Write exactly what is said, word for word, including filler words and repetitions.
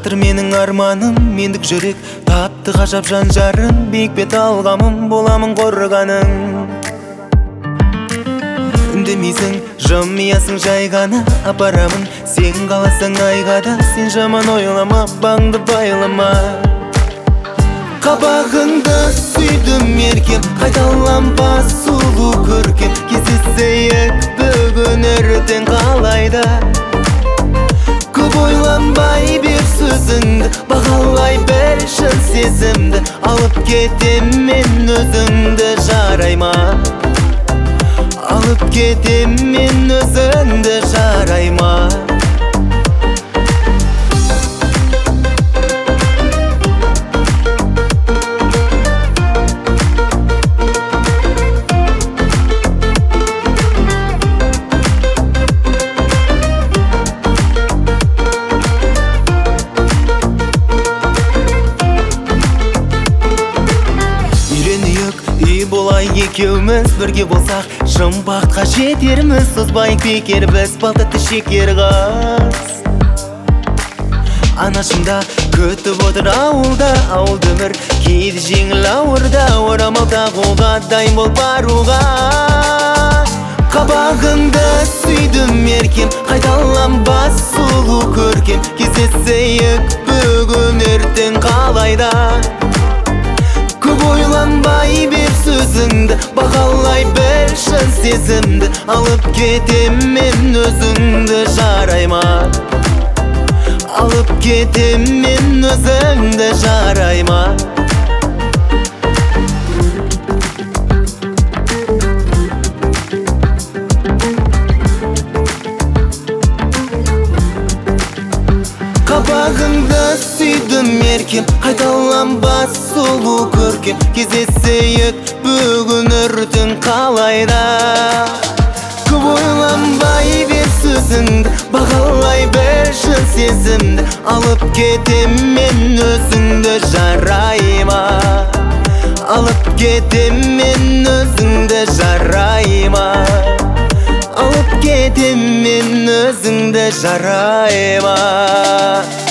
Батыр менің арманым, мендік жүрек тапты ғажап жан жарым, биік бет алғамым, боламын қорғаның. Үндемейсің, жымиясың жай ғана апарамын, сен қаласаң айға да, сен жаман ойлама, бағыңды байлама. Қабағыңды сүйдім еркем, қайталанбас сұлу көркем, кездесейік бүгін ертең қалайда. Көп ойланбай бер сөзіңді, бағалай бер шын сезімді, алып кетем мен өзіңді жарай ма? Алып кетем мен өзіңді жарай ма? Болай екеуміз бірге болсақ, жұмбаққа жетерміз, созбайық бекер біз, балтықты шекер қыз. Анашымда күтіп отыр ауылда, ауылды өмір кейде жеңіл ауырда, орамал тағуға дайын бол баруға. Қабағыңды сүйдім еркем, қайталанбас сұлу көркем, кездесейік бүгін ертең қалайда. Көп ойланбай бер сөзіңді, бағалай бер шын сезімді, алып кетем мен өзіңді жарай ма? Алып кетем мен өзіңді жарай ма? Қабағыңды сүйдім еркем, қайталанбас сұлу көркем, кездесейік бүгін ертең қалайда. Көп ойланбай бер сөзіңді, бағалай бер шын сезімді, алып кетем мен өзіңді жарай ма? Алып кетем мен өзіңді жарай ма? Алып кетем мен өзіңді жарай ма?